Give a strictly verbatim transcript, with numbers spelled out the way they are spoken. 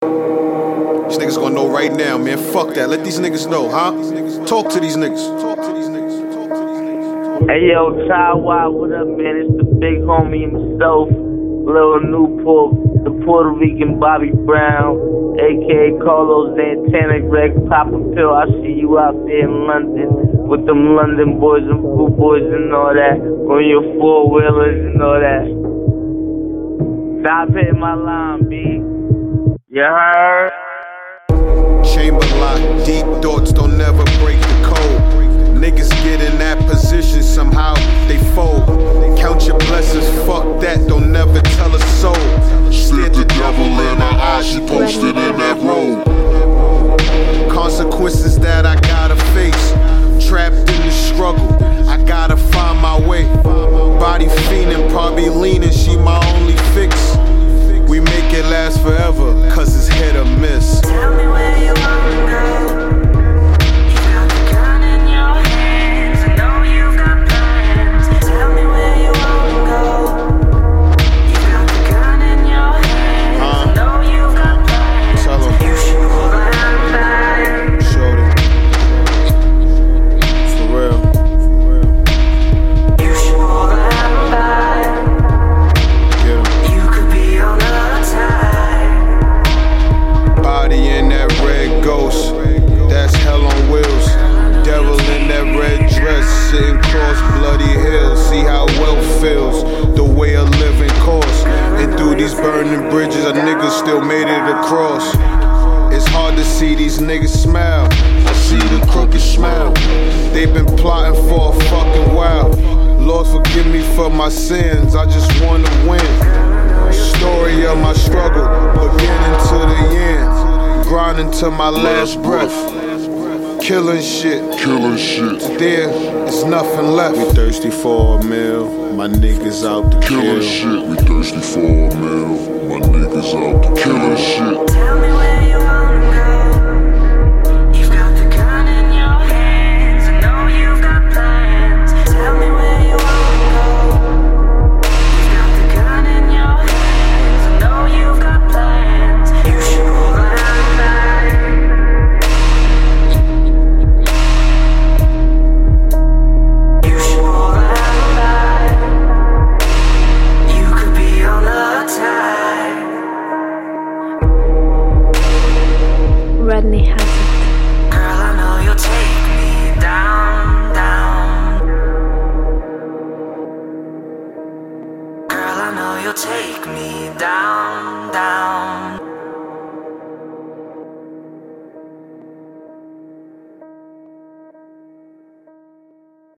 These niggas gonna know right now, man. Fuck that. Let these niggas know, huh? Talk to these niggas. Hey yo, Taiwan, what up, man? It's the big homie himself, Lil Newport, the Puerto Rican Bobby Brown, aka Carlos Santana, Greg Papa Pill. I see you out there in London with them London boys and blue boys and all that, on your four wheelers and all that. Stop hitting my line, B. You heard? Chamber lock, deep thoughts don't never break the code. Niggas get in that position, somehow they fold. Count your blessings, fuck that, don't never tell a soul. Stared the devil in her eyes, she posted in that road. Consequences that I gotta face. Trapped in the struggle, I gotta find my way. Body fiending, probably leaning, she my only fix. We make it last forever, cause it's hit or miss. Tell me where you wanna go. Burning bridges, a nigga still made it across. It's hard to see these niggas smile. I see the crooked smile. They've been plotting for a fucking while. Lord forgive me for my sins, I just wanna win. Story of my struggle, beginning to the end. Grinding to my last breath. Killing shit, killing shit. There is nothing left. We thirsty for a meal. My niggas out to kill. Killing shit. We thirsty for a meal. My niggas out to killing shit. Tell me where you wanna go. You've got the gun in your hands. I know you've got plans. Tell me where you wanna go. You've got the gun in your hands. I know you've got plans. You should pull that back. You should pull that back. You could be on the tide. Rodney has it. Girl, I know you'll take me down, down. Girl, I know you'll take me down, down.